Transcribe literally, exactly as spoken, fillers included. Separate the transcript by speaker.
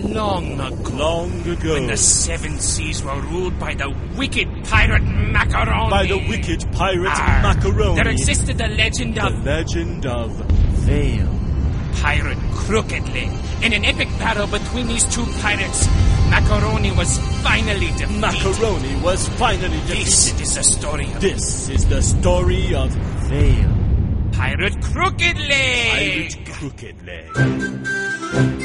Speaker 1: long ago.
Speaker 2: Long ago.
Speaker 1: When the seven seas were ruled by the wicked pirate Macaroni.
Speaker 2: By the wicked pirate
Speaker 1: Arr,
Speaker 2: Macaroni.
Speaker 1: There existed the legend
Speaker 2: The
Speaker 1: of...
Speaker 2: legend of Vale.
Speaker 1: Pirate Crooked Leg. In an epic battle between these two pirates, Macaroni was finally defeated.
Speaker 2: Macaroni was finally defeated.
Speaker 1: This is the story of...
Speaker 2: This is the story of Vale.
Speaker 1: Pirate Crooked Leg.
Speaker 2: Pirate Crooked Leg.